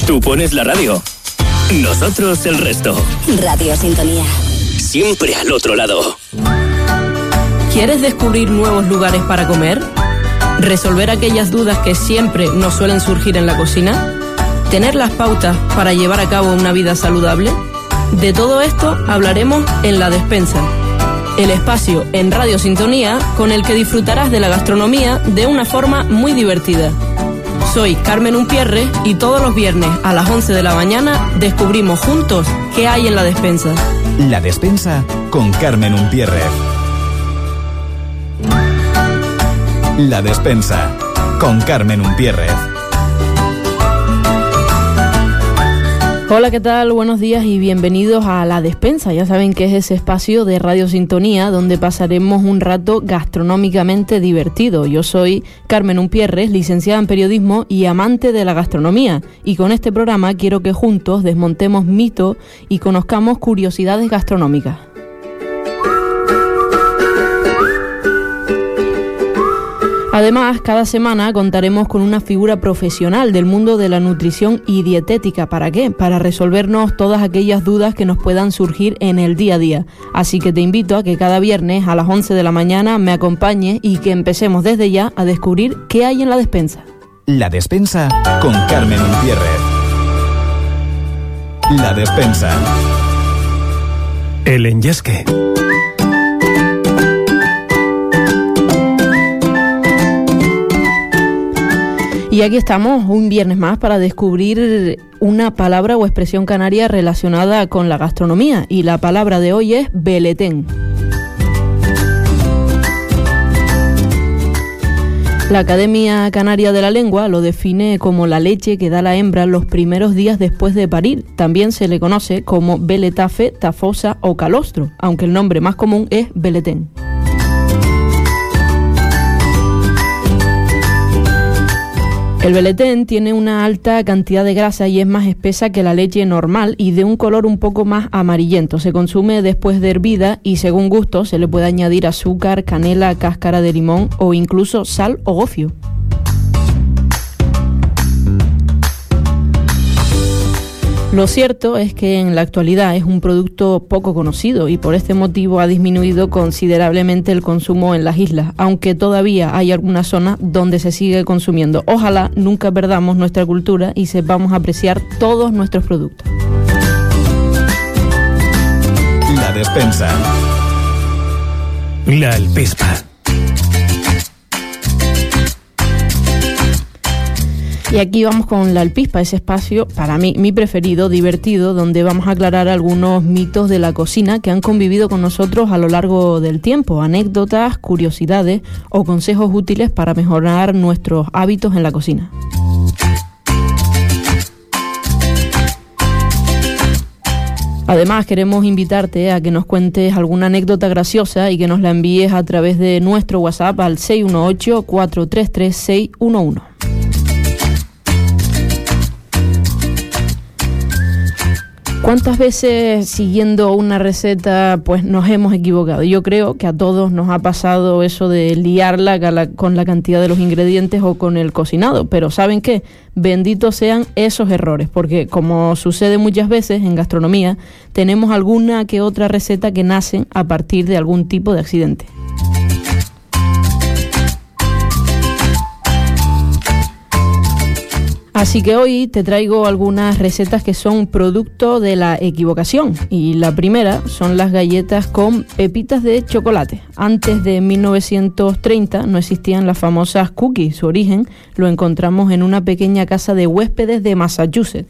Tú pones la radio, nosotros el resto. Radio Sintonía. Siempre al otro lado. ¿Quieres descubrir nuevos lugares para comer? ¿Resolver aquellas dudas que siempre nos suelen surgir en la cocina? ¿Tener las pautas para llevar a cabo una vida saludable? De todo esto hablaremos en La Despensa, el espacio en Radio Sintonía con el que disfrutarás de la gastronomía de una forma muy divertida. Soy Carmen Umpierre y todos los viernes a las 11 de la mañana descubrimos juntos qué hay en La Despensa. La Despensa con Carmen Umpierre. La Despensa con Carmen Umpierre. Hola, ¿qué tal? Buenos días y bienvenidos a La Despensa. Ya saben que es ese espacio de Radio Sintonía donde pasaremos un rato gastronómicamente divertido. Yo soy Carmen Umpierre, licenciada en periodismo y amante de la gastronomía. Y con este programa quiero que juntos desmontemos mitos y conozcamos curiosidades gastronómicas. Además, cada semana contaremos con una figura profesional del mundo de la nutrición y dietética. ¿Para qué? Para resolvernos todas aquellas dudas que nos puedan surgir en el día a día. Así que te invito a que cada viernes a las 11 de la mañana me acompañes y que empecemos desde ya a descubrir qué hay en La Despensa. La Despensa con Carmen Umpierre. La Despensa. El enyesque. Y aquí estamos, un viernes más, para descubrir una palabra o expresión canaria relacionada con la gastronomía. Y la palabra de hoy es beletén. La Academia Canaria de la Lengua lo define como la leche que da la hembra los primeros días después de parir. También se le conoce como beletafe, tafosa o calostro, aunque el nombre más común es beletén. El beletén tiene una alta cantidad de grasa y es más espesa que la leche normal y de un color un poco más amarillento. Se consume después de hervida y según gusto se le puede añadir azúcar, canela, cáscara de limón o incluso sal o gofio. Lo cierto es que en la actualidad es un producto poco conocido y por este motivo ha disminuido considerablemente el consumo en las islas, aunque todavía hay algunas zonas donde se sigue consumiendo. Ojalá nunca perdamos nuestra cultura y sepamos apreciar todos nuestros productos. La Despensa. La alpispa. Y aquí vamos con la alpispa, ese espacio, para mí, mi preferido, divertido, donde vamos a aclarar algunos mitos de la cocina que han convivido con nosotros a lo largo del tiempo, anécdotas, curiosidades o consejos útiles para mejorar nuestros hábitos en la cocina. Además, queremos invitarte a que nos cuentes alguna anécdota graciosa y que nos la envíes a través de nuestro WhatsApp al 618-433-611. ¿Cuántas veces siguiendo una receta pues nos hemos equivocado? Yo creo que a todos nos ha pasado eso de liarla con la cantidad de los ingredientes o con el cocinado, pero ¿saben qué? Benditos sean esos errores, porque como sucede muchas veces en gastronomía, tenemos alguna que otra receta que nacen a partir de algún tipo de accidente. Así que hoy te traigo algunas recetas que son producto de la equivocación. Y la primera son las galletas con pepitas de chocolate. Antes de 1930 no existían las famosas cookies. Su origen lo encontramos en una pequeña casa de huéspedes de Massachusetts.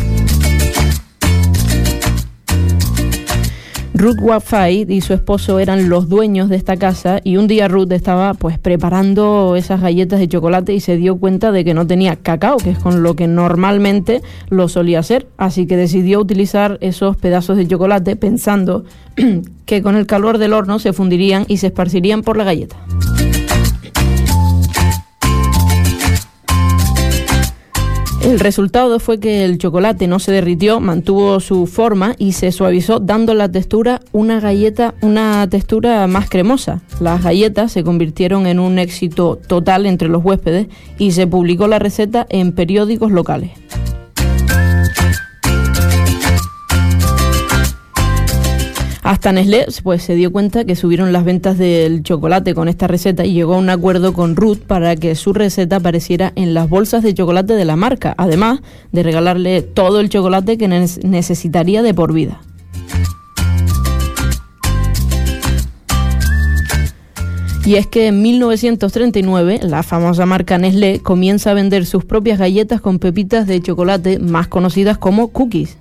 Ruth Waffay y su esposo eran los dueños de esta casa y un día Ruth estaba pues preparando esas galletas de chocolate y se dio cuenta de que no tenía cacao, que es con lo que normalmente lo solía hacer, así que decidió utilizar esos pedazos de chocolate pensando que con el calor del horno se fundirían y se esparcirían por la galleta. El resultado fue que el chocolate no se derritió, mantuvo su forma y se suavizó, dando la textura una textura más cremosa. Las galletas se convirtieron en un éxito total entre los huéspedes y se publicó la receta en periódicos locales. Hasta Nestlé pues se dio cuenta que subieron las ventas del chocolate con esta receta y llegó a un acuerdo con Ruth para que su receta apareciera en las bolsas de chocolate de la marca, además de regalarle todo el chocolate que necesitaría de por vida. Y es que en 1939 la famosa marca Nestlé comienza a vender sus propias galletas con pepitas de chocolate, más conocidas como cookies.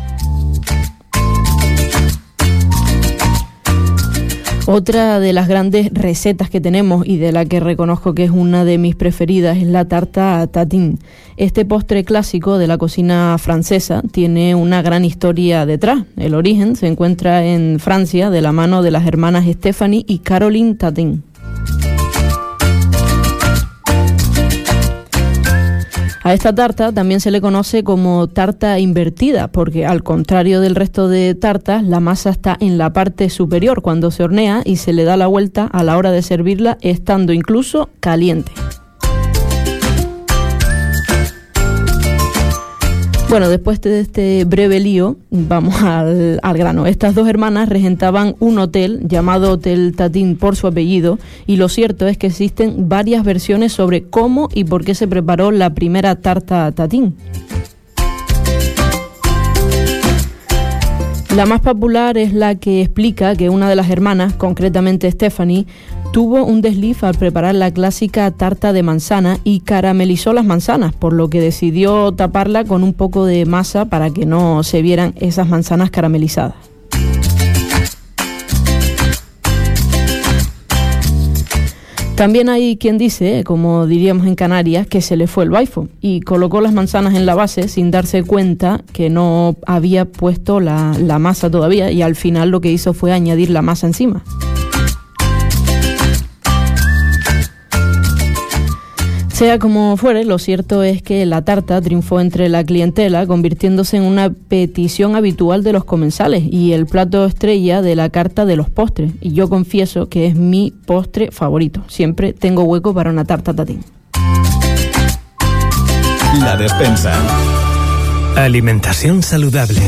Otra de las grandes recetas que tenemos y de la que reconozco que es una de mis preferidas es la tarta tatin. Este postre clásico de la cocina francesa tiene una gran historia detrás. El origen se encuentra en Francia de la mano de las hermanas Stéphanie y Caroline Tatin. A esta tarta también se le conoce como tarta invertida, porque al contrario del resto de tartas, la masa está en la parte superior cuando se hornea y se le da la vuelta a la hora de servirla, estando incluso caliente. Bueno, después de este breve lío, vamos al grano. Estas dos hermanas regentaban un hotel llamado Hotel Tatin por su apellido, y lo cierto es que existen varias versiones sobre cómo y por qué se preparó la primera tarta Tatin. La más popular es la que explica que una de las hermanas, concretamente Stephanie, tuvo un desliz al preparar la clásica tarta de manzana y caramelizó las manzanas, por lo que decidió taparla con un poco de masa para que no se vieran esas manzanas caramelizadas. También hay quien dice, como diríamos en Canarias, que se le fue el baifo y colocó las manzanas en la base sin darse cuenta que no había puesto la masa todavía, y al final lo que hizo fue añadir la masa encima. Sea como fuere, lo cierto es que la tarta triunfó entre la clientela, convirtiéndose en una petición habitual de los comensales y el plato estrella de la carta de los postres. Y yo confieso que es mi postre favorito. Siempre tengo hueco para una tarta tatín. La despensa. Alimentación saludable.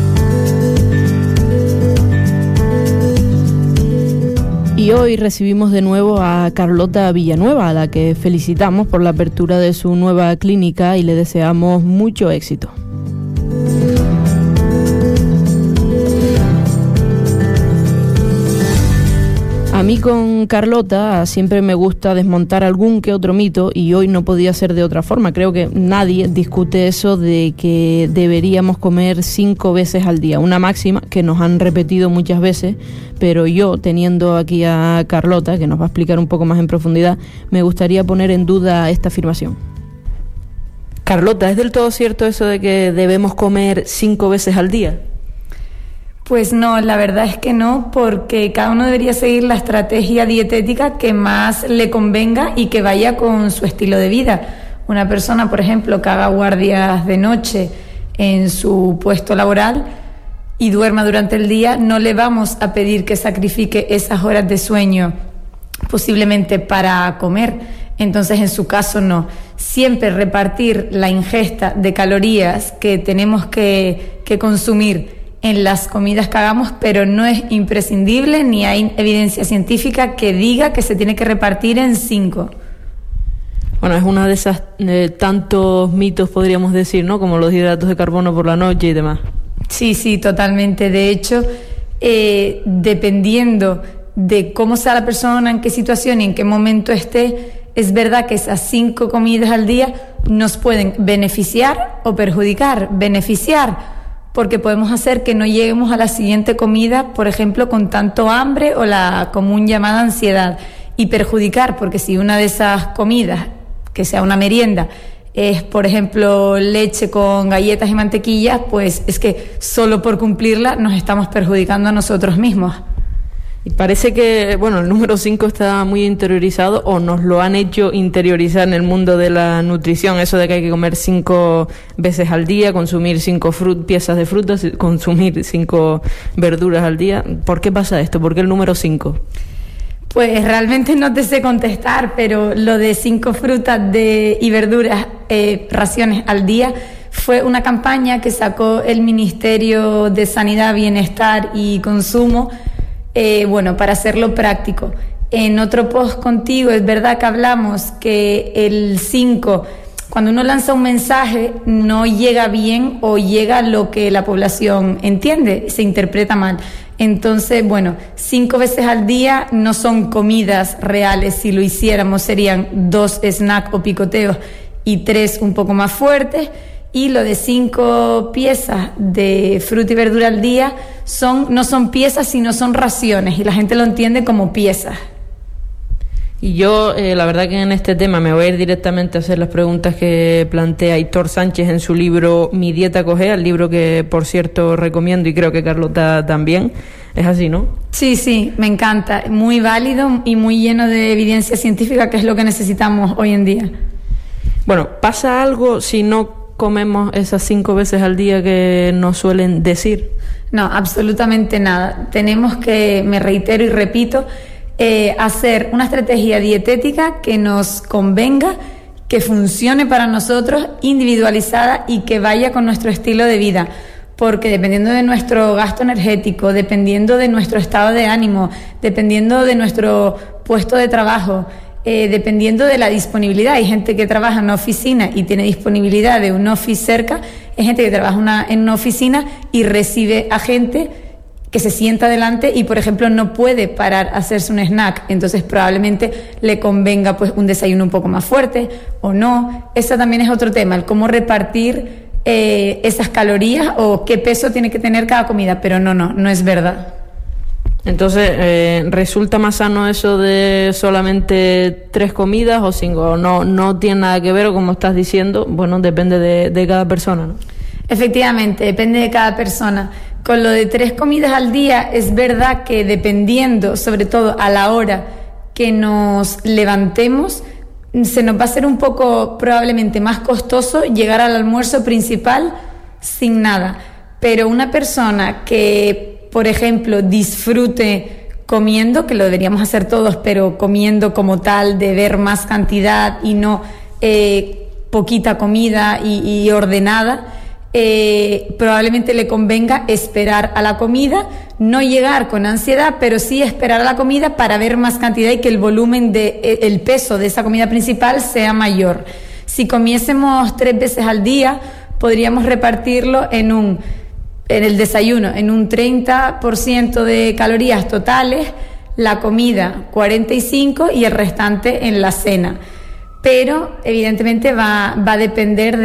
Y hoy recibimos de nuevo a Carlota Villanueva, a la que felicitamos por la apertura de su nueva clínica y le deseamos mucho éxito. A mí con Carlota siempre me gusta desmontar algún que otro mito y hoy no podía ser de otra forma. Creo que nadie discute eso de que deberíamos comer 5 veces al día, una máxima que nos han repetido muchas veces, pero yo, teniendo aquí a Carlota, que nos va a explicar un poco más en profundidad, me gustaría poner en duda esta afirmación. Carlota, ¿es del todo cierto eso de que debemos comer 5 veces al día? Pues no, la verdad es que no, porque cada uno debería seguir la estrategia dietética que más le convenga y que vaya con su estilo de vida. Una persona, por ejemplo, que haga guardias de noche en su puesto laboral y duerma durante el día, no le vamos a pedir que sacrifique esas horas de sueño posiblemente para comer. Entonces, en su caso, no. Siempre repartir la ingesta de calorías que tenemos que consumir en las comidas que hagamos, pero no es imprescindible ni hay evidencia científica que diga que se tiene que repartir en 5. Bueno, es una de esas tantos mitos, podríamos decir, ¿no? Como los hidratos de carbono por la noche y demás. Sí, totalmente. De hecho, dependiendo de cómo sea la persona, en qué situación y en qué momento esté, es verdad que esas 5 comidas al día nos pueden beneficiar o perjudicar. Beneficiar porque podemos hacer que no lleguemos a la siguiente comida, por ejemplo, con tanto hambre o la común llamada ansiedad. Y perjudicar, porque si una de esas comidas, que sea una merienda, es, por ejemplo, leche con galletas y mantequilla, pues es que solo por cumplirla nos estamos perjudicando a nosotros mismos. Y parece que, bueno, el número 5 está muy interiorizado, o nos lo han hecho interiorizar en el mundo de la nutrición, eso de que hay que comer 5 veces al día, consumir 5 piezas de frutas, consumir 5 verduras al día. ¿Por qué pasa esto? ¿Por qué el número 5? Pues realmente no te sé contestar, pero lo de 5 frutas y verduras, raciones al día, fue una campaña que sacó el Ministerio de Sanidad, Bienestar y Consumo, para hacerlo práctico. En otro post contigo es verdad que hablamos que el 5, cuando uno lanza un mensaje, no llega bien o llega lo que la población entiende, se interpreta mal. Entonces, 5 veces al día no son comidas reales. Si lo hiciéramos serían 2 snacks o picoteos y 3 un poco más fuertes. Y lo de 5 piezas de fruta y verdura al día no son piezas, sino son raciones, y la gente lo entiende como piezas. Y yo, la verdad que en este tema me voy a ir directamente a hacer las preguntas que plantea Aitor Sánchez en su libro Mi dieta cojea, el libro que, por cierto, recomiendo, y creo que Carlota también. Es así, ¿no? Sí, me encanta. Muy válido y muy lleno de evidencia científica, que es lo que necesitamos hoy en día. Bueno, ¿pasa algo si no comemos esas 5 veces al día que nos suelen decir? No, absolutamente nada. Tenemos que, me reitero y repito, hacer una estrategia dietética que nos convenga, que funcione para nosotros, individualizada y que vaya con nuestro estilo de vida. Porque dependiendo de nuestro gasto energético, dependiendo de nuestro estado de ánimo, dependiendo de nuestro puesto de trabajo, dependiendo de la disponibilidad. Hay gente que trabaja en una oficina y tiene disponibilidad de un office cerca, hay gente que trabaja en una oficina y recibe a gente que se sienta delante y, por ejemplo, no puede parar a hacerse un snack, entonces probablemente le convenga pues un desayuno un poco más fuerte o no. Ese también es otro tema, el cómo repartir esas calorías o qué peso tiene que tener cada comida, pero no es verdad. Entonces, ¿resulta más sano eso de solamente 3 comidas o 5? No tiene nada que ver, o como estás diciendo, depende de cada persona, ¿no? Efectivamente, depende de cada persona. Con lo de 3 comidas al día, es verdad que dependiendo, sobre todo a la hora que nos levantemos, se nos va a hacer un poco probablemente más costoso llegar al almuerzo principal sin nada. Pero una persona que, por ejemplo, disfrute comiendo, que lo deberíamos hacer todos, pero comiendo como tal, de ver más cantidad y no poquita comida y ordenada, probablemente le convenga esperar a la comida, no llegar con ansiedad, pero sí esperar a la comida para ver más cantidad y que el volumen el peso de esa comida principal sea mayor. Si comiésemos 3 veces al día, podríamos repartirlo en el desayuno, en un 30% de calorías totales, la comida 45% y el restante en la cena. Pero evidentemente va a depender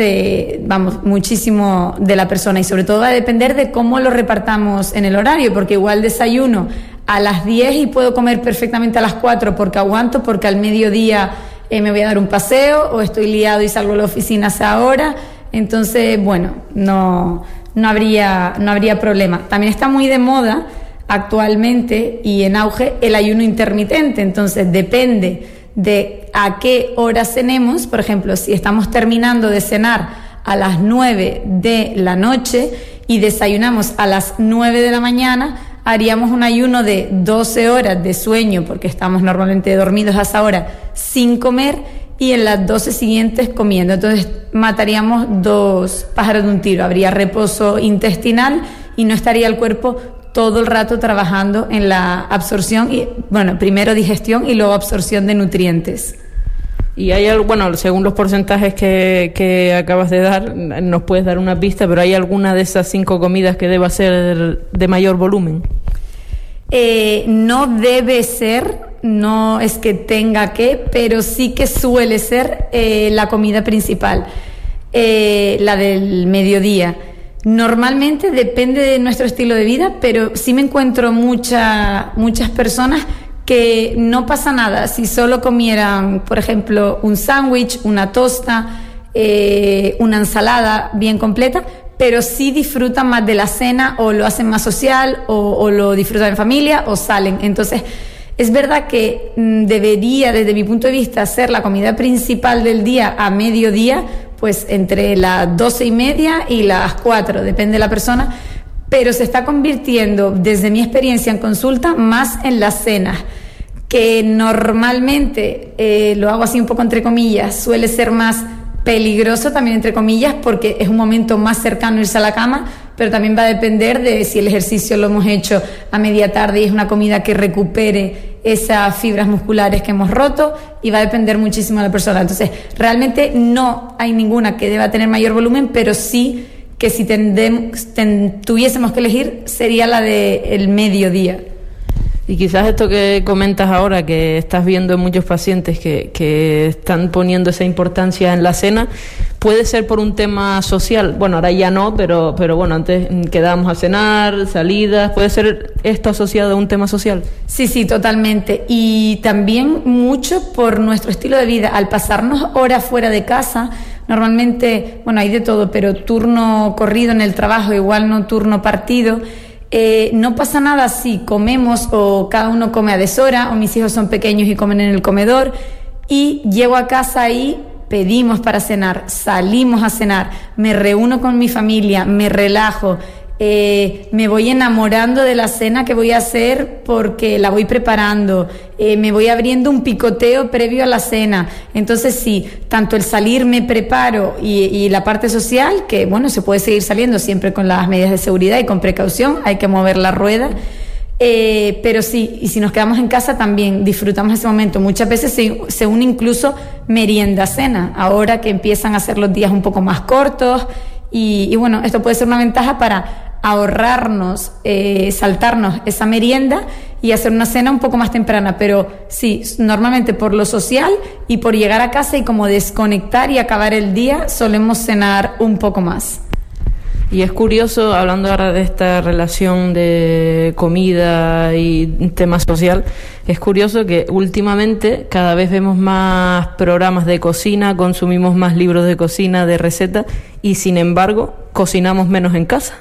muchísimo de la persona, y sobre todo va a depender de cómo lo repartamos en el horario, porque igual desayuno a las 10 y puedo comer perfectamente a las 4 porque aguanto, porque al mediodía me voy a dar un paseo o estoy liado y salgo a la oficina a esa hora. Entonces, no habría problema. También está muy de moda actualmente y en auge el ayuno intermitente, entonces depende de a qué hora cenemos. Por ejemplo, si estamos terminando de cenar a las 9 de la noche y desayunamos a las 9 de la mañana, haríamos un ayuno de 12 horas de sueño, porque estamos normalmente dormidos a esa hora, sin comer, y en las 12 siguientes comiendo. Entonces mataríamos 2 pájaros de un tiro. Habría reposo intestinal y no estaría el cuerpo todo el rato trabajando en la absorción, y primero digestión y luego absorción de nutrientes. Y hay según los porcentajes que acabas de dar, nos puedes dar una pista, pero ¿hay alguna de esas 5 comidas que deba ser de mayor volumen? No debe ser, no es que tenga que, pero sí que suele ser la comida principal, la del mediodía. Normalmente depende de nuestro estilo de vida, pero sí me encuentro muchas personas que no pasa nada si solo comieran, por ejemplo, un sándwich, una tosta, una ensalada bien completa, pero sí disfrutan más de la cena, o lo hacen más social, o lo disfrutan en familia, o salen. Entonces, es verdad que debería, desde mi punto de vista, ser la comida principal del día a mediodía, pues entre las 12:30 y las 4, depende de la persona, pero se está convirtiendo, desde mi experiencia en consulta, más en las cenas, que normalmente, lo hago así un poco entre comillas, suele ser más peligroso también, entre comillas, porque es un momento más cercano irse a la cama, pero también va a depender de si el ejercicio lo hemos hecho a media tarde y es una comida que recupere esas fibras musculares que hemos roto, y va a depender muchísimo de la persona. Entonces, realmente no hay ninguna que deba tener mayor volumen, pero sí que si tuviésemos que elegir sería la del mediodía. Y quizás esto que comentas ahora, que estás viendo en muchos pacientes que están poniendo esa importancia en la cena, puede ser por un tema social. Bueno, ahora ya no, pero bueno, antes quedábamos a cenar, salidas. ¿Puede ser esto asociado a un tema social? Sí, totalmente. Y también mucho por nuestro estilo de vida. Al pasarnos horas fuera de casa, normalmente, bueno, hay de todo, pero turno corrido en el trabajo, igual no turno partido. No pasa nada si comemos o cada uno come a deshora, o mis hijos son pequeños y comen en el comedor, y llego a casa y pedimos para cenar, salimos a cenar, me reúno con mi familia, me relajo, me voy enamorando de la cena que voy a hacer porque la voy preparando, me voy abriendo un picoteo previo a la cena. Entonces sí, tanto el salir me preparo y la parte social, que bueno, se puede seguir saliendo siempre con las medidas de seguridad y con precaución, hay que mover la rueda, pero sí, y si nos quedamos en casa también disfrutamos ese momento. Muchas veces se une incluso merienda-cena, ahora que empiezan a ser los días un poco más cortos, y bueno, esto puede ser una ventaja para ahorrarnos, saltarnos esa merienda y hacer una cena un poco más temprana. Pero sí, normalmente por lo social y por llegar a casa y como desconectar y acabar el día, solemos cenar un poco más. Y es curioso, hablando ahora de esta relación de comida y tema social, es curioso que últimamente cada vez vemos más programas de cocina, consumimos más libros de cocina, de recetas, y sin embargo cocinamos menos en casa.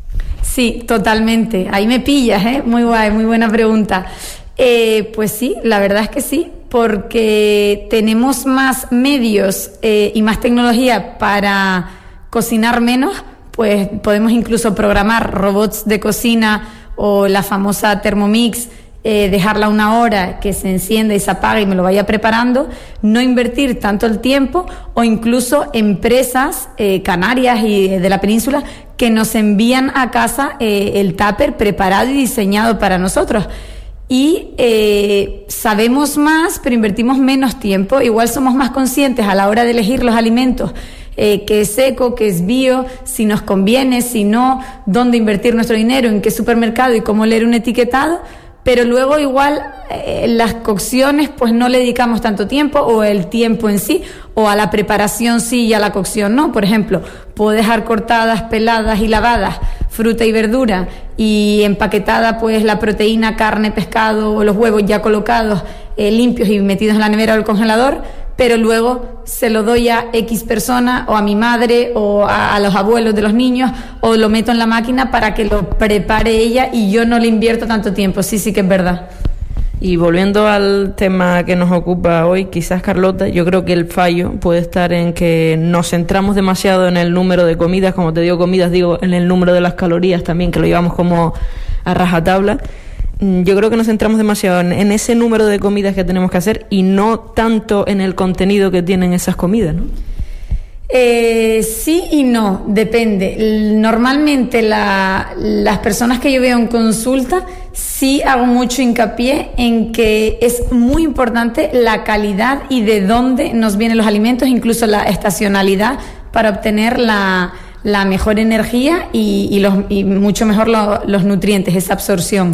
Sí, totalmente. Ahí me pillas, ¿eh? Muy guay, muy buena pregunta. Pues sí, la verdad es que sí, porque tenemos más medios y más tecnología para cocinar menos. Pues podemos incluso programar robots de cocina o la famosa Thermomix, dejarla 1 hora que se encienda y se apague y me lo vaya preparando, no invertir tanto el tiempo, o incluso empresas canarias y de la península que nos envían a casa el tupper preparado y diseñado para nosotros. Y sabemos más, pero invertimos menos tiempo. Igual somos más conscientes a la hora de elegir los alimentos, que es eco, que es bio, si nos conviene, si no, dónde invertir nuestro dinero, en qué supermercado y cómo leer un etiquetado. Pero luego igual las cocciones pues no le dedicamos tanto tiempo, o el tiempo en sí, o a la preparación sí y a la cocción no. Por ejemplo, puedo dejar cortadas, peladas y lavadas fruta y verdura, y empaquetada pues la proteína, carne, pescado o los huevos ya colocados, limpios y metidos en la nevera o el congelador, pero luego se lo doy a X persona, o a mi madre, o a los abuelos de los niños, o lo meto en la máquina para que lo prepare ella y yo no le invierto tanto tiempo. Sí que es verdad. Y volviendo al tema que nos ocupa hoy, quizás, Carlota, yo creo que el fallo puede estar en que nos centramos demasiado en el número de comidas. Como te digo comidas, digo en el número de las calorías también, que lo llevamos como a rajatabla. Yo creo que nos centramos demasiado en ese número de comidas que tenemos que hacer y no tanto en el contenido que tienen esas comidas, ¿no? Sí y no, depende. Normalmente las personas que yo veo en consulta, sí hago mucho hincapié en que es muy importante la calidad y de dónde nos vienen los alimentos, incluso la estacionalidad, para obtener la mejor energía y mucho mejor los nutrientes, esa absorción.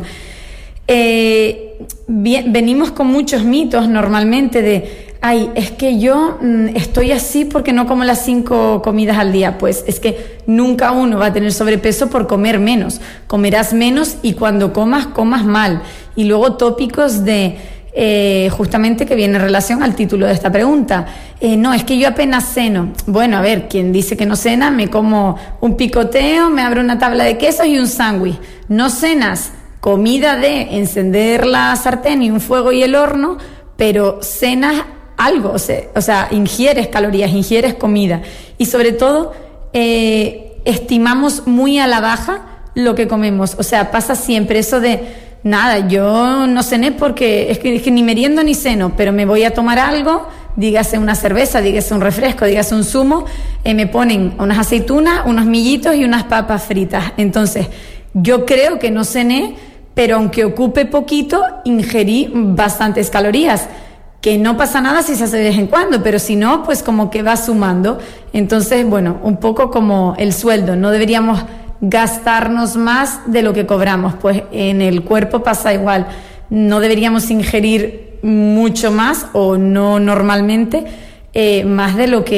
Venimos con muchos mitos normalmente de es que yo estoy así porque no como las 5 comidas al día. Pues es que nunca uno va a tener sobrepeso por comer menos. Comerás menos y cuando comas mal. Y luego tópicos de justamente que viene en relación al título de esta pregunta. No, es que yo apenas ceno. Bueno, a ver, quien dice que no cena, me como un picoteo, me abro una tabla de quesos y un sándwich. No cenas comida de encender la sartén y un fuego y el horno, pero cenas algo, o sea, ingieres calorías, ingieres comida. Y sobre todo, estimamos muy a la baja lo que comemos. O sea, pasa siempre eso de, nada, yo no cené porque es que ni meriendo ni ceno, pero me voy a tomar algo, dígase una cerveza, dígase un refresco, dígase un zumo, me ponen unas aceitunas, unos millitos y unas papas fritas. Entonces, yo creo que no cené, pero aunque ocupe poquito, ingerí bastantes calorías. Que no pasa nada si se hace de vez en cuando, pero si no, pues como que va sumando. Entonces, bueno, un poco como el sueldo, no deberíamos gastarnos más de lo que cobramos, pues en el cuerpo pasa igual, no deberíamos ingerir mucho más o no normalmente más de lo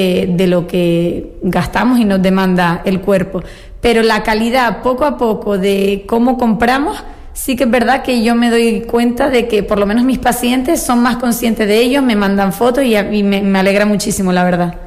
que gastamos y nos demanda el cuerpo, pero la calidad poco a poco de cómo compramos, sí que es verdad que yo me doy cuenta de que por lo menos mis pacientes son más conscientes de ello, me mandan fotos y me alegra muchísimo, la verdad.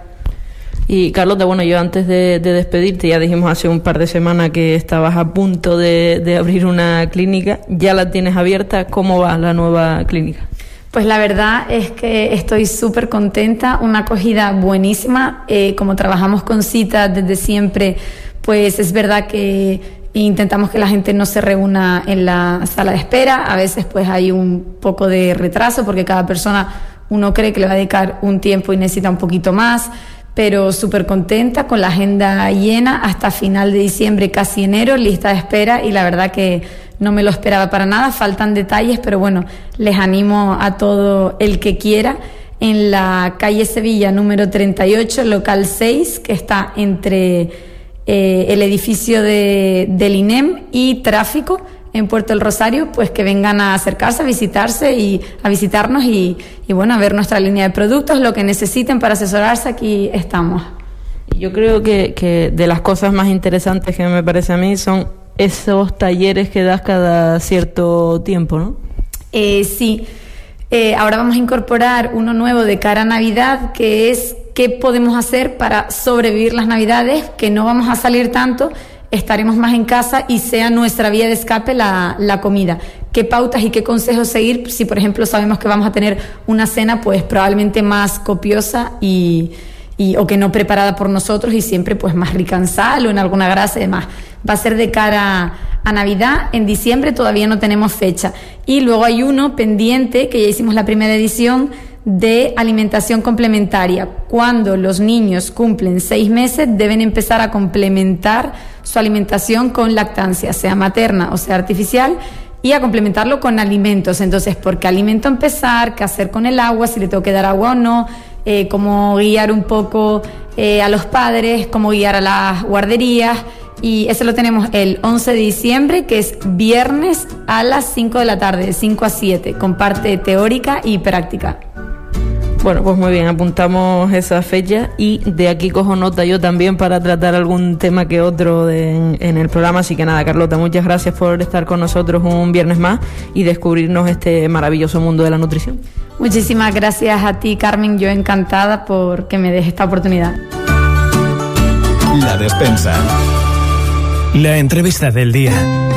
Y Carlota, bueno, yo antes de despedirte, ya dijimos hace un par de semanas que estabas a punto de abrir una clínica, ya la tienes abierta, ¿cómo va la nueva clínica? Pues la verdad es que estoy súper contenta, una acogida buenísima, como trabajamos con citas desde siempre, pues es verdad que intentamos que la gente no se reúna en la sala de espera, a veces pues hay un poco de retraso porque cada persona uno cree que le va a dedicar un tiempo y necesita un poquito más, pero súper contenta con la agenda llena hasta final de diciembre, casi enero, lista de espera y la verdad que no me lo esperaba para nada, faltan detalles, pero bueno, les animo a todo el que quiera en la calle Sevilla número 38, local 6, que está entre el edificio del INEM y tráfico en Puerto del Rosario, pues que vengan a acercarse, a visitarnos y bueno, a ver nuestra línea de productos, lo que necesiten para asesorarse, aquí estamos. Yo creo que de las cosas más interesantes que me parece a mí son esos talleres que das cada cierto tiempo, ¿no? Sí. Ahora vamos a incorporar uno nuevo de cara a Navidad, que es qué podemos hacer para sobrevivir las Navidades, que no vamos a salir tanto, estaremos más en casa y sea nuestra vía de escape la comida. ¿Qué pautas y qué consejos seguir si, por ejemplo, sabemos que vamos a tener una cena pues probablemente más copiosa o que no preparada por nosotros y siempre pues más rica en sal o en alguna grasa y demás? Va a ser de cara a Navidad, en diciembre todavía no tenemos fecha. Y luego hay uno pendiente, que ya hicimos la primera edición, de alimentación complementaria. Cuando los niños cumplen 6 meses deben empezar a complementar su alimentación con lactancia, sea materna o sea artificial, y a complementarlo con alimentos. Entonces, ¿por qué alimento empezar? ¿Qué hacer con el agua? Si le tengo que dar agua o no. Cómo guiar un poco a los padres, cómo guiar a las guarderías. Y eso lo tenemos el 11 de diciembre, que es viernes a las 5 de la tarde, de 5 a 7, con parte teórica y práctica. Bueno, pues muy bien, apuntamos esa fecha y de aquí cojo nota yo también para tratar algún tema que otro en el programa. Así que nada, Carlota, muchas gracias por estar con nosotros un viernes más y descubrirnos este maravilloso mundo de la nutrición. Muchísimas gracias a ti, Carmen, yo encantada por que me des esta oportunidad. La Despensa. La entrevista del día.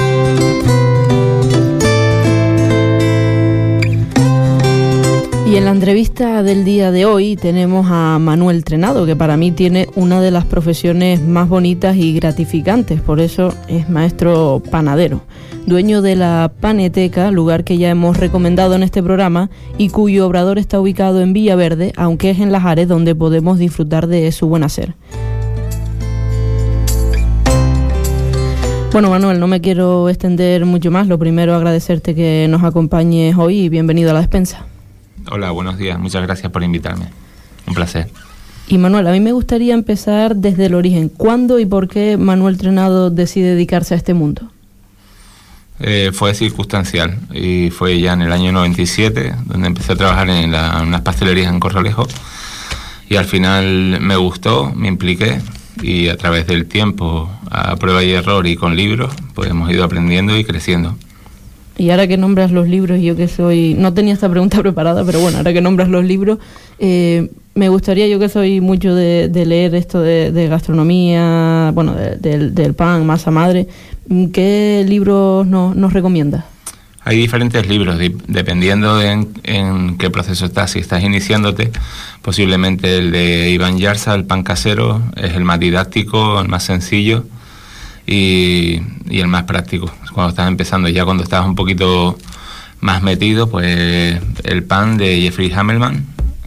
Y en la entrevista del día de hoy tenemos a Manuel Trenado, que para mí tiene una de las profesiones más bonitas y gratificantes, por eso es maestro panadero, dueño de la Paneteca, lugar que ya hemos recomendado en este programa y cuyo obrador está ubicado en Villaverde, aunque es en Las Ares donde podemos disfrutar de su buen hacer. Bueno, Manuel, no me quiero extender mucho más. Lo primero, agradecerte que nos acompañes hoy y bienvenido a La Despensa. Hola, buenos días. Muchas gracias por invitarme. Un placer. Y Manuel, a mí me gustaría empezar desde el origen. ¿Cuándo y por qué Manuel Trenado decide dedicarse a este mundo? Fue circunstancial y fue ya en el año 97 donde empecé a trabajar en unas pastelerías en Corralejo y al final me gustó, me impliqué y a través del tiempo, a prueba y error y con libros, pues hemos ido aprendiendo y creciendo. Y ahora que nombras los libros, yo que soy... No tenía esta pregunta preparada, pero bueno, ahora que nombras los libros, me gustaría, yo que soy mucho de leer esto de gastronomía, bueno, del pan, masa madre, ¿qué libros nos recomiendas? Hay diferentes libros, dependiendo en qué proceso estás. Si estás iniciándote, posiblemente el de Iván Yarza, El pan casero, es el más didáctico, el más sencillo y el más práctico. Cuando estás empezando, ya cuando estás un poquito más metido, pues El pan de Jeffrey Hammelman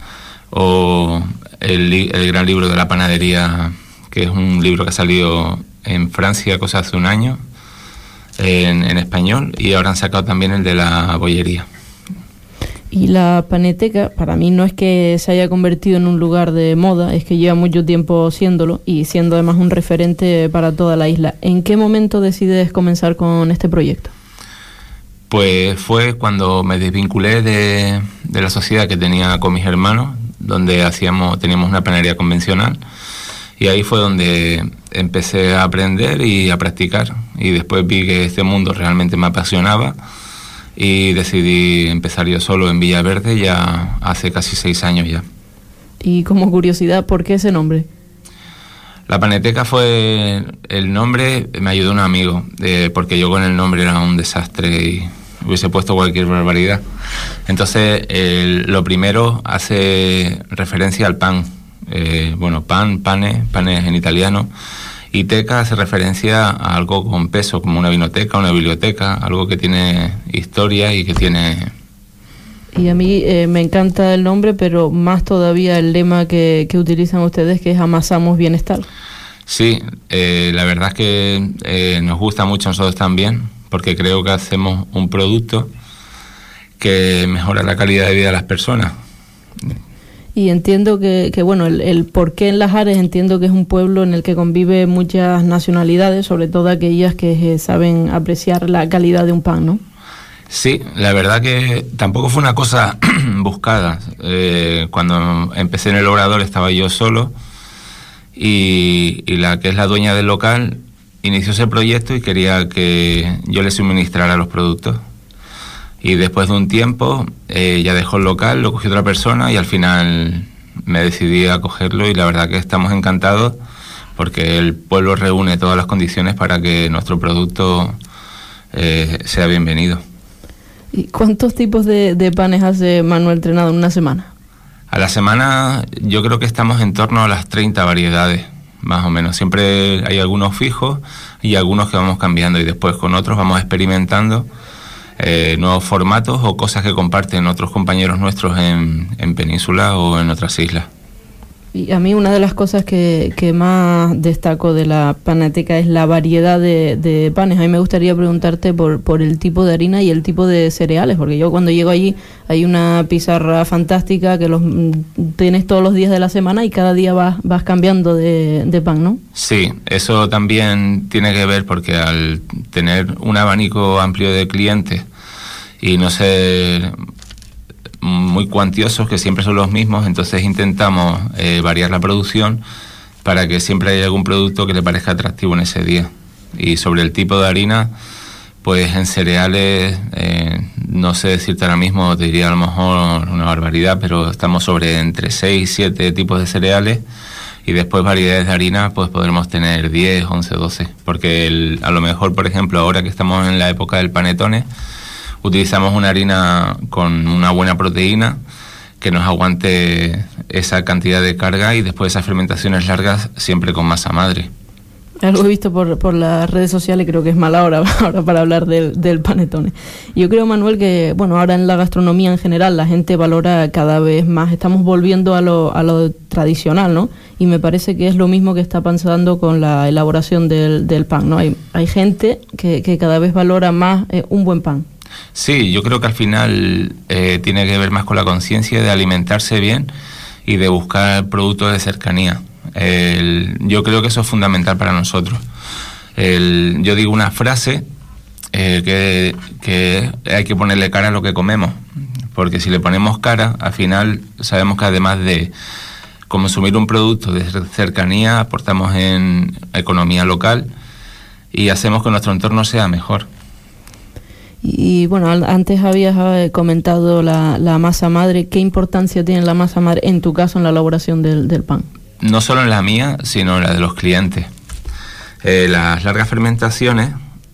o el gran libro de la panadería, que es un libro que ha salido en Francia, cosa hace un año, en español, y ahora han sacado también el de la bollería. Y la Paneteca, para mí, no es que se haya convertido en un lugar de moda, es que lleva mucho tiempo siéndolo y siendo además un referente para toda la isla. ¿En qué momento decides comenzar con este proyecto? Pues fue cuando me desvinculé de la sociedad que tenía con mis hermanos, donde teníamos una panadería convencional, y ahí fue donde empecé a aprender y a practicar, y después vi que este mundo realmente me apasionaba y decidí empezar yo solo en Villaverde ya hace casi 6 años ya. Y como curiosidad, ¿por qué ese nombre? La Paneteca fue el nombre, me ayudó un amigo, porque yo con el nombre era un desastre y hubiese puesto cualquier barbaridad. Entonces, lo primero hace referencia al pan. Pane en italiano, y teca hace referencia a algo con peso, como una vinoteca, una biblioteca, algo que tiene historia y que tiene... Y a mí me encanta el nombre, pero más todavía el lema que utilizan ustedes, que es amasamos bienestar. Sí, la verdad es que nos gusta mucho a nosotros también, porque creo que hacemos un producto que mejora la calidad de vida de las personas. Y entiendo que bueno, el por qué en Las Ares, entiendo que es un pueblo en el que convive muchas nacionalidades, sobre todo aquellas que saben apreciar la calidad de un pan, ¿no? Sí, la verdad que tampoco fue una cosa buscada. Cuando empecé en el Obrador estaba yo solo, y la que es la dueña del local inició ese proyecto y quería que yo le suministrara los productos. Y después de un tiempo ya dejó el local, lo cogió otra persona y al final me decidí a cogerlo, y la verdad que estamos encantados porque el pueblo reúne todas las condiciones para que nuestro producto sea bienvenido. ¿Y cuántos tipos de panes hace Manuel Trenado en una semana? A la semana yo creo que estamos en torno a las 30 variedades, más o menos. Siempre hay algunos fijos y algunos que vamos cambiando, y después con otros vamos experimentando nuevos formatos o cosas que comparten otros compañeros nuestros en Península o en otras islas. Y a mí una de las cosas que más destaco de la Paneteca es la variedad de panes. A mí me gustaría preguntarte por el tipo de harina y el tipo de cereales, porque yo cuando llego allí hay una pizarra fantástica que los tienes todos los días de la semana y cada día vas cambiando de pan, ¿no? Sí, eso también tiene que ver porque al tener un abanico amplio de clientes y no ser muy cuantiosos, que siempre son los mismos, entonces intentamos variar la producción para que siempre haya algún producto que le parezca atractivo en ese día. Y sobre el tipo de harina, pues en cereales, no sé decirte ahora mismo, te diría a lo mejor una barbaridad, pero estamos sobre entre 6 y 7 tipos de cereales, y después variedades de harina, pues podremos tener 10, 11, 12, porque a lo mejor, por ejemplo, ahora que estamos en la época del panetone, utilizamos una harina con una buena proteína que nos aguante esa cantidad de carga, y después esas fermentaciones largas siempre con masa madre. Algo he visto por las redes sociales, creo que es mala hora ahora para hablar del panetone. Yo creo, Manuel, que bueno, ahora en la gastronomía en general la gente valora cada vez más, estamos volviendo a lo tradicional, ¿no? Y me parece que es lo mismo que está pasando con la elaboración del pan, ¿no? Hay gente que cada vez valora más un buen pan. Sí, yo creo que al final tiene que ver más con la conciencia de alimentarse bien y de buscar productos de cercanía. Yo creo que eso es fundamental para nosotros. Yo digo una frase que hay que ponerle cara a lo que comemos, porque si le ponemos cara, al final sabemos que además de consumir un producto de cercanía, aportamos en economía local y hacemos que nuestro entorno sea mejor. Y bueno, antes habías comentado la masa madre. ¿Qué importancia tiene la masa madre en tu caso en la elaboración del pan? No solo en la mía, sino en la de los clientes. Las largas fermentaciones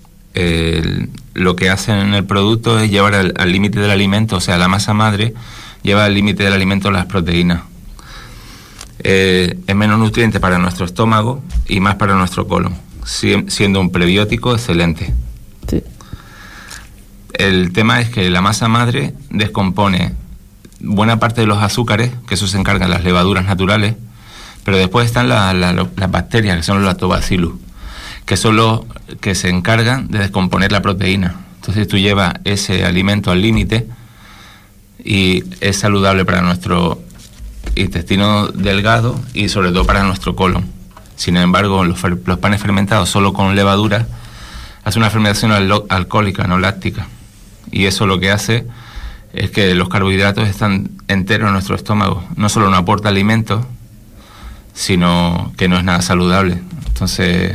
lo que hacen en el producto es llevar al límite del alimento, o sea, la masa madre lleva al límite del alimento las proteínas. Es menos nutriente para nuestro estómago y más para nuestro colon, siendo un prebiótico excelente. Sí. El tema es que la masa madre descompone buena parte de los azúcares, que eso se encargan las levaduras naturales, pero después están las bacterias, que son los lactobacillus, que son los que se encargan de descomponer la proteína. Entonces tú llevas ese alimento al límite y es saludable para nuestro intestino delgado y sobre todo para nuestro colon. Sin embargo, los panes fermentados solo con levadura hace una fermentación alcohólica, no láctica, y eso lo que hace es que los carbohidratos están enteros en nuestro estómago. No solo no aporta alimento, sino que no es nada saludable. Entonces,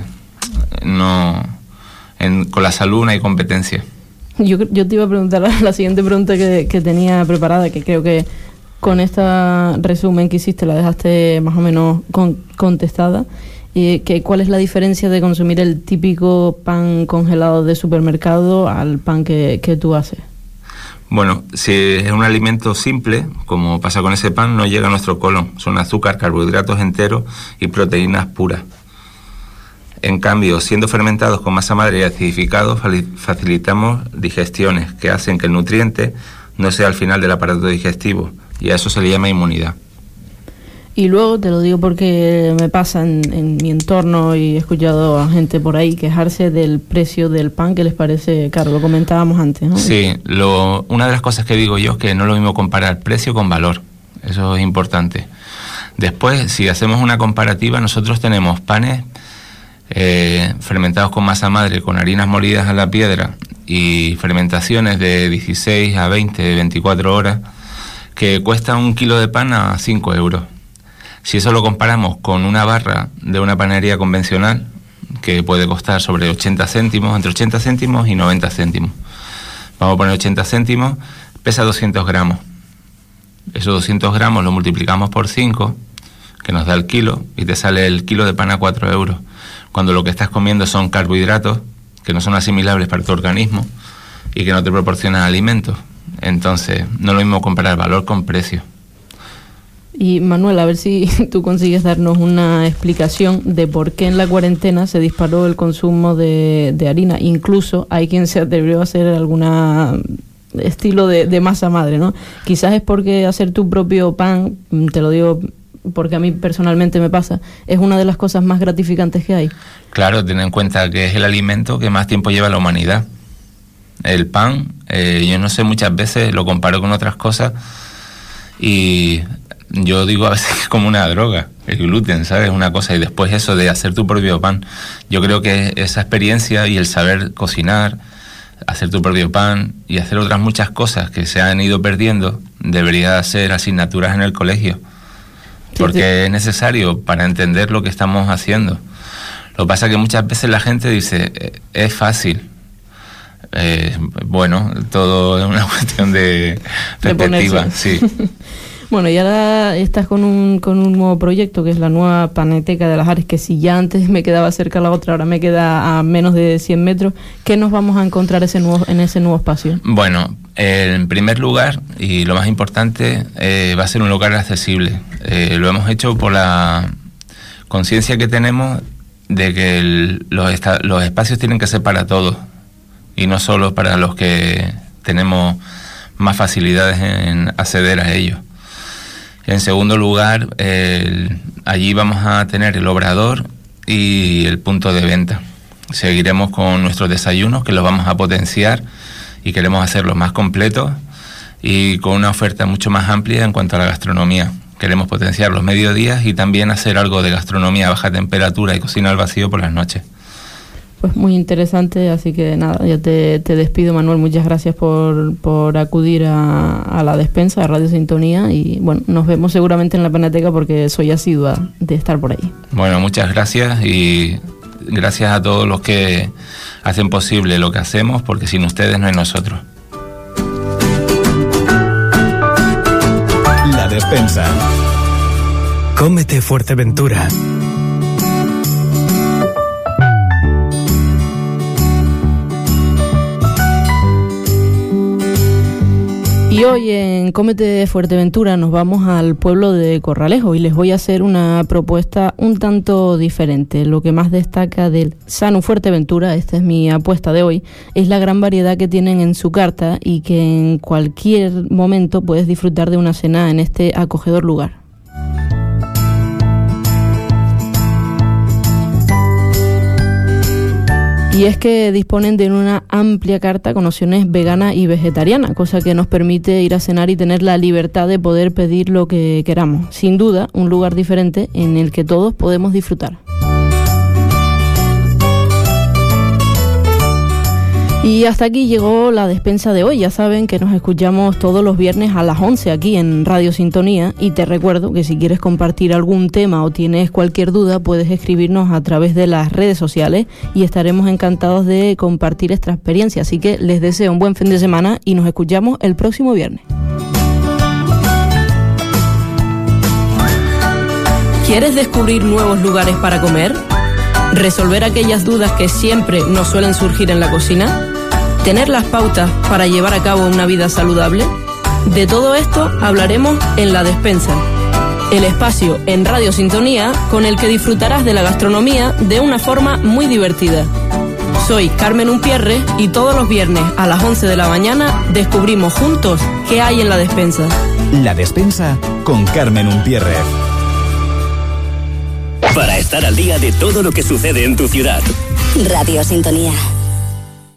con la salud no hay competencia. Yo te iba a preguntar la siguiente pregunta que tenía preparada, que creo que con este resumen que hiciste la dejaste más o menos contestada. ¿Cuál es la diferencia de consumir el típico pan congelado de supermercado al pan que tú haces? Bueno, si es un alimento simple, como pasa con ese pan, no llega a nuestro colon. Son azúcar, carbohidratos enteros y proteínas puras. En cambio, siendo fermentados con masa madre y acidificados, facilitamos digestiones que hacen que el nutriente no sea al final del aparato digestivo, y a eso se le llama inmunidad. Y luego te lo digo porque me pasa en mi entorno y he escuchado a gente por ahí quejarse del precio del pan, que les parece caro, lo comentábamos antes, ¿no? Sí, una de las cosas que digo yo es que no es lo mismo comparar precio con valor, eso es importante. Después, si hacemos una comparativa, nosotros tenemos panes fermentados con masa madre, con harinas molidas a la piedra y fermentaciones de 16 a 20, 24 horas, que cuesta un kilo de pan a 5 euros. Si eso lo comparamos con una barra de una panadería convencional, que puede costar sobre 80 céntimos, entre 80 céntimos y 90 céntimos. Vamos a poner 80 céntimos, pesa 200 gramos. Esos 200 gramos lo multiplicamos por 5, que nos da el kilo, y te sale el kilo de pan a 4 euros. Cuando lo que estás comiendo son carbohidratos, que no son asimilables para tu organismo, y que no te proporcionan alimentos. Entonces, no es lo mismo comparar valor con precio. Y Manuel, a ver si tú consigues darnos una explicación de por qué en la cuarentena se disparó el consumo de harina. Incluso hay quien se atrevió a hacer algún estilo de masa madre, ¿no? Quizás es porque hacer tu propio pan, te lo digo porque a mí personalmente me pasa, es una de las cosas más gratificantes que hay. Claro, ten en cuenta que es el alimento que más tiempo lleva la humanidad. El pan, yo no sé, muchas veces lo comparo con otras cosas y yo digo a veces que es como una droga, el gluten, ¿sabes? Una cosa, y después eso de hacer tu propio pan. Yo creo que esa experiencia y el saber cocinar, hacer tu propio pan y hacer otras muchas cosas que se han ido perdiendo, debería ser asignaturas en el colegio, porque es necesario para entender lo que estamos haciendo. Lo que pasa es que muchas veces la gente dice, es fácil. Bueno, todo es una cuestión de perspectiva, sí. Bueno, y ahora estás con un nuevo proyecto, que es la nueva Paneteca de Las Ares, que si ya antes me quedaba cerca la otra, ahora me queda a menos de 100 metros. ¿Qué nos vamos a encontrar en ese nuevo espacio? Bueno, en primer lugar, y lo más importante, va a ser un local accesible. Lo hemos hecho por la conciencia que tenemos de que los espacios tienen que ser para todos, y no solo para los que tenemos más facilidades en acceder a ellos. En segundo lugar, allí vamos a tener el obrador y el punto de venta. Seguiremos con nuestros desayunos, que los vamos a potenciar y queremos hacerlos más completos y con una oferta mucho más amplia en cuanto a la gastronomía. Queremos potenciar los mediodías y también hacer algo de gastronomía a baja temperatura y cocina al vacío por las noches. Pues muy interesante, así que nada, ya te despido, Manuel. Muchas gracias por acudir a la despensa, a Radio Sintonía, y bueno, nos vemos seguramente en la Paneteca porque soy asidua de estar por ahí. Bueno, muchas gracias y gracias a todos los que hacen posible lo que hacemos, porque sin ustedes no hay nosotros. La despensa. Cómete Fuerteventura. Y hoy en Cómete Fuerteventura nos vamos al pueblo de Corralejo y les voy a hacer una propuesta un tanto diferente. Lo que más destaca del Sanu Fuerteventura, esta es mi apuesta de hoy, es la gran variedad que tienen en su carta y que en cualquier momento puedes disfrutar de una cena en este acogedor lugar. Y es que disponen de una amplia carta con opciones vegana y vegetariana, cosa que nos permite ir a cenar y tener la libertad de poder pedir lo que queramos. Sin duda, un lugar diferente en el que todos podemos disfrutar. Y hasta aquí llegó la despensa de hoy. Ya saben que nos escuchamos todos los viernes a las 11 aquí en Radio Sintonía, y te recuerdo que si quieres compartir algún tema o tienes cualquier duda puedes escribirnos a través de las redes sociales y estaremos encantados de compartir esta experiencia. Así que les deseo un buen fin de semana y nos escuchamos el próximo viernes. ¿Quieres descubrir nuevos lugares para comer? ¿Resolver aquellas dudas que siempre nos suelen surgir en la cocina? ¿Tener las pautas para llevar a cabo una vida saludable? De todo esto hablaremos en La Despensa, el espacio en Radio Sintonía con el que disfrutarás de la gastronomía de una forma muy divertida. Soy Carmen Umpierre y todos los viernes a las 11 de la mañana descubrimos juntos qué hay en La Despensa. La Despensa con Carmen Umpierre. Para estar al día de todo lo que sucede en tu ciudad. Radio Sintonía.